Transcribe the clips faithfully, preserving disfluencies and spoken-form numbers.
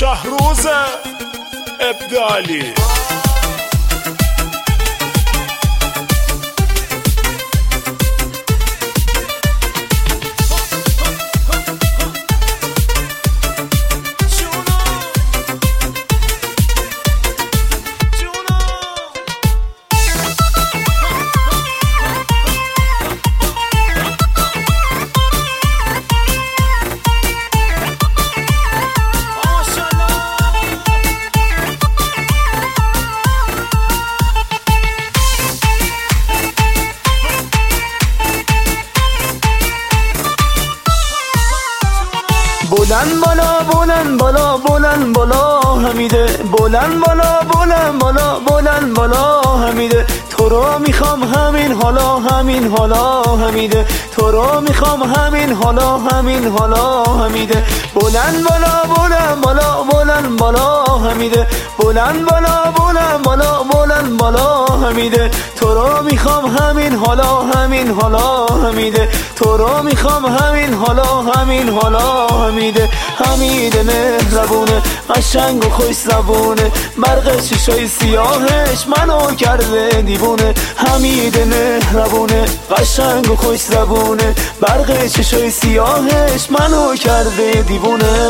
شهروز ابدالی. بلند بالا بلند بالا بلند بالا حمیده، بلند بالا بلند بالا بلند بالا حمیده، تو رو میخوام همین حالا همین حالا حمیده، تو رو میخوام همین حالا همین حالا حمیده، بلند بالا بلند بالا بلند بالا حمیده، بلند بالا بلند بالا بلند بالا حمیده، تو رو میخوام همین حالا همین حالا حمیده، تو رو میخوام همین حالا همین حالا حمیده، حمیده مهربونه قشنگ و خوش زبونه، برق چشای سیاهش منو کرده دیوونه، حمیده مهربونه قشنگ و خوش زبونه، برق چشای سیاهش منو کرده دیوونه.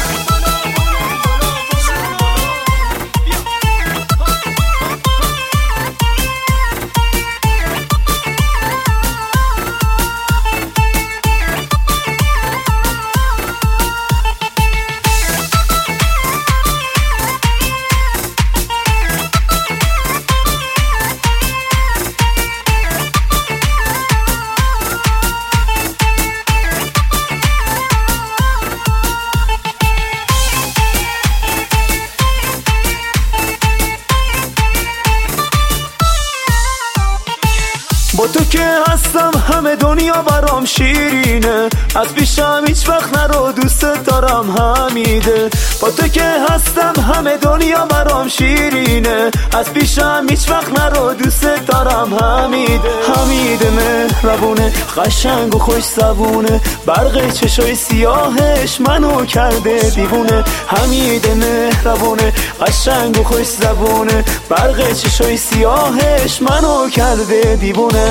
با تو که هستم همه دنیا برام شیرینه، از پیشم هیچ وقت نرو دوست دارم حمیده، با تو که هستم همه دنیا برام شیرینه، از پیشم هیچ وقت نرو دوست دارم حمیده، حمیده مهربونه قشنگ و خوش زبونه، برق چشای سیاهش منو کرده دیوونه، حمیده مهربونه قشنگ و خوش زبونه، برق چشای سیاهش منو کرده دیوونه.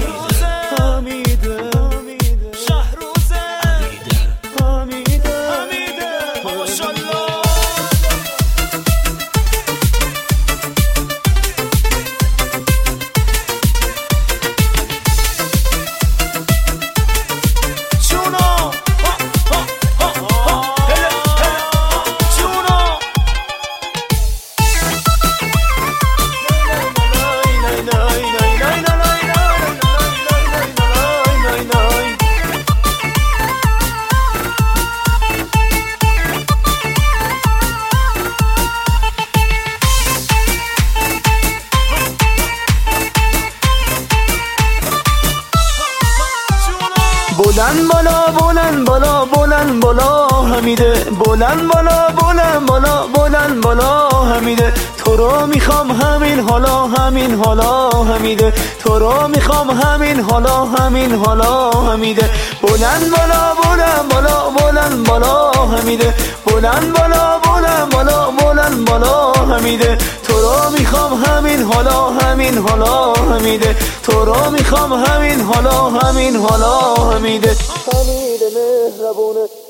بلند بالا بلند بالا بلند بالا حمیده، بلند بالا بلند بالا بلند بالا حمیده، تو رو میخوام همین حالا همین حالا حمیده، تو رو میخوام همین حالا همین حالا حمیده، بلند بالا بلند بالا بلند بالا حمیده، بلند بالا بلند بالا بلند بالا حمیده، تو رو میخوام همین حالا همین حالا حمیده، تو رو میخوام همین حالا همین حالا حمیده، حمیده مهربونه